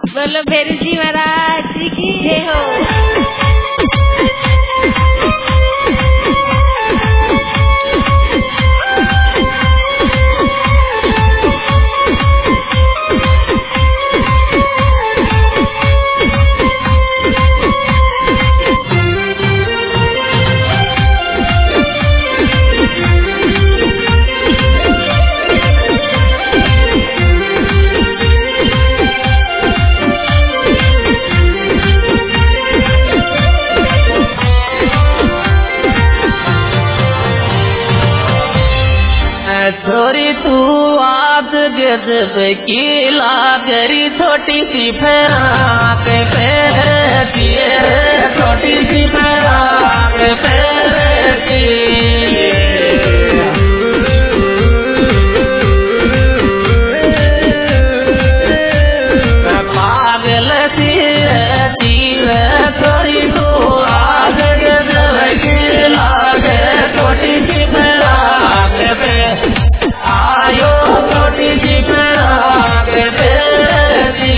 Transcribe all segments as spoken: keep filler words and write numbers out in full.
बोलो भेरी जी महाराज जी की जय हो। छोरी तू आद गजब की लागरी छोटी सी फराक पहनती है, छोटी सी फराक पहनती पागल सी रहती है। छोरी तू आद गजब की लागे छोटी सी फराक पे आयो छोटी सी फराक पहनती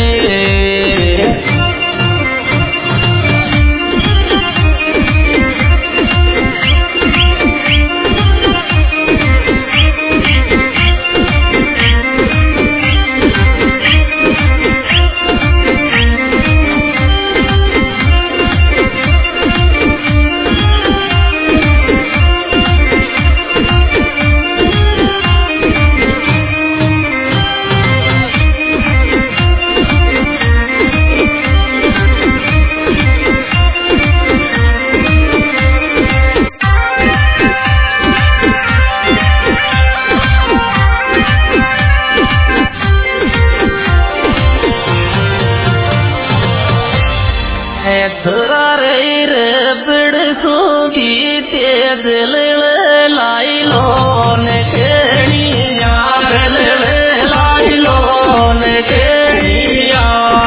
दिल लाई लोन केड़िया लाई लोन केड़िया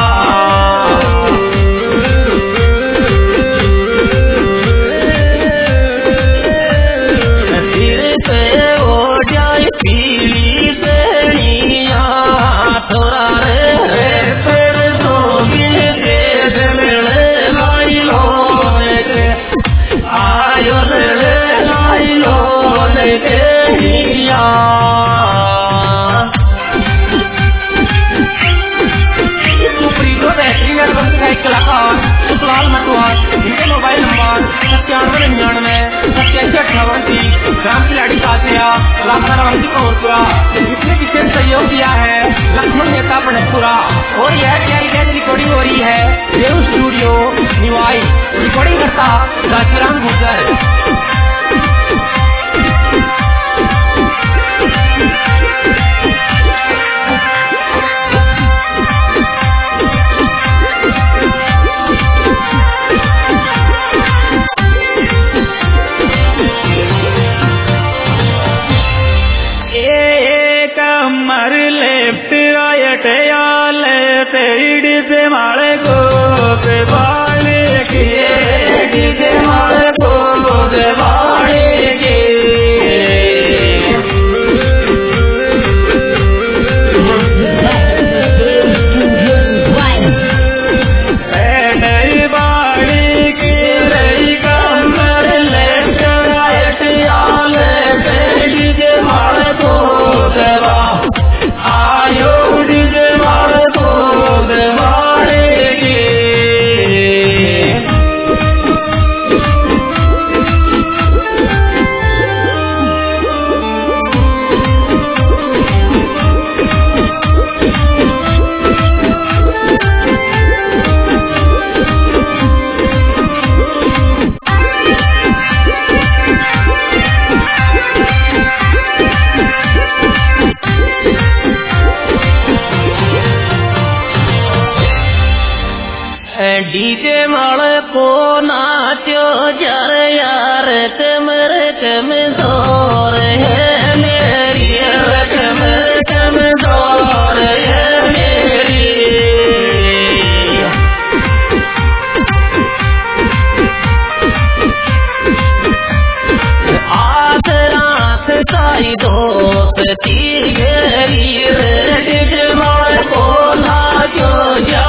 सिर पे ओ जाए पीली सेड़िया थोड़ा रे फिर सोगी दिल लाई लोन के आयो सुप्रीतो बेहतरीन एल्बम का एक कलाकार सुखलाल मटवार, इनके मोबाइल नंबर सत्तानवे निन्यानवे सत्तासी अट्ठावन तीस, ग्राम खिलाड़ी साथिया लाखनावासी कौरपुरा। इसमें विशेष सहयोग दिया है लक्ष्मण नेता पनपुरा। और यह क्या रिकॉर्डिंग हो रही है देव स्टूडियो निवाई, रिकॉर्डिंग करता राजीराम गुर्जर। मर लेफ्ट राइट आले तेरी से मारे को के बाले के से मारे को के बाले के ए बाड़ी की रही कमर लेफ्ट राइट आले तेरी से मारे को के आयो डीजे मारे को मारे के डीजे माले को नाचो जार यार कमर कमजोर है मेरी, कमर कमजोर है मेरी। आज रात साई दोस्त की गरी डीजे माले को नाचो जार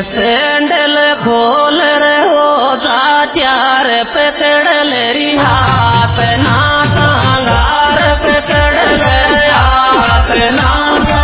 सैंडल खोल रहो चाचार पकड़ ले हाथ ना सांगार पकड़ ले हाथ ना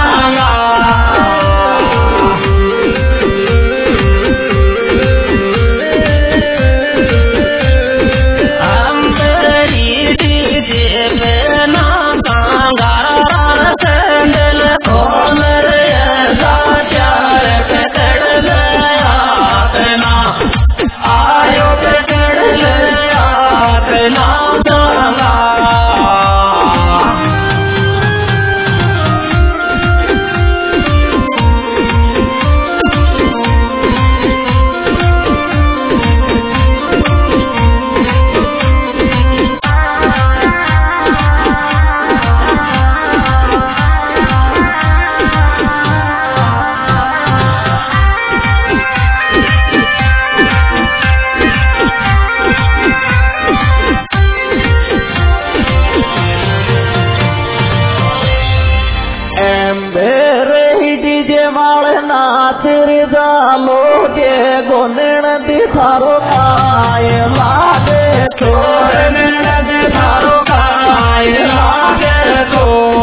थारो काय लागे छोड़ने लगे थारो काय लागे तो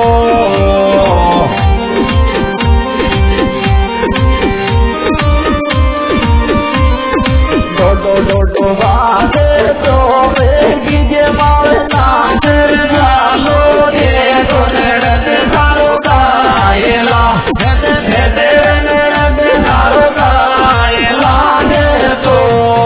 दो दो दो दो बागे तो बेगी जे मारे नाचर जालो रे गोने लगे थारो काय लागे भेदे लगे थारो काय लागे तो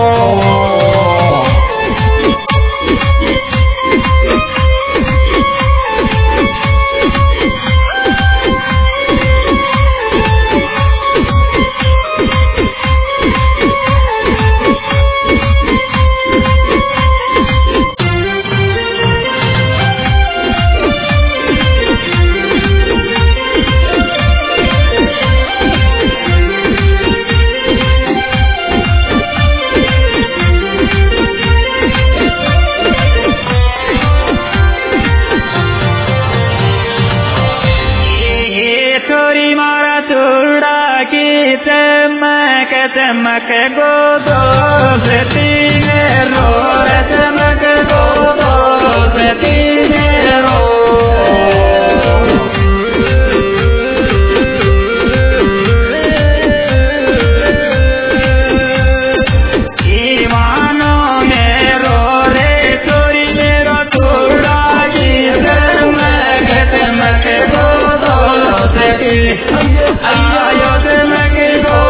चमक गो दो से तीन रो चमक गो दो से तीन रो ईमानो में रो रे चोरी मेरो थोड़ा की चमक चमक गो दो से तीन आयो चमक गो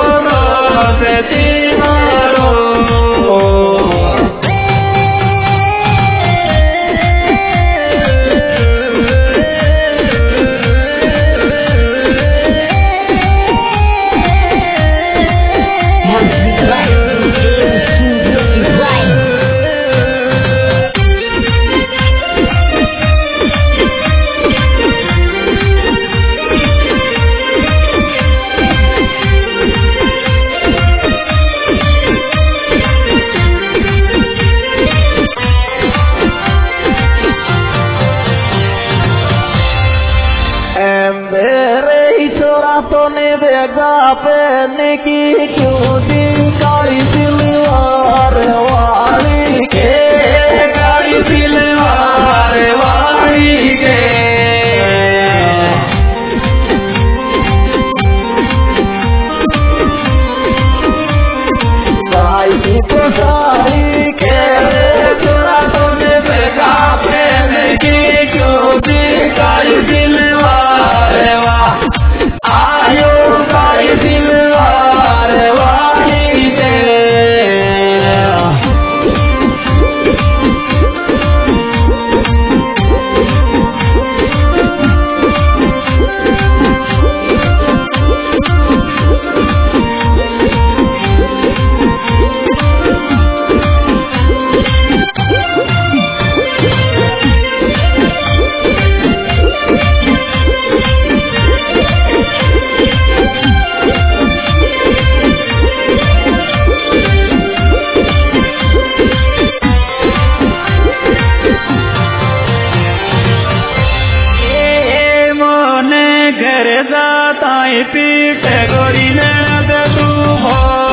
पहने की क्यों दी काली सिलवार वाली के काली सिलवार वाली के साई को साई के चोरा तोने बेगा पहने की क्यों दी काली सिलवार वाली आयो काली सिलवार वाली दे पीठ गोरी ने तू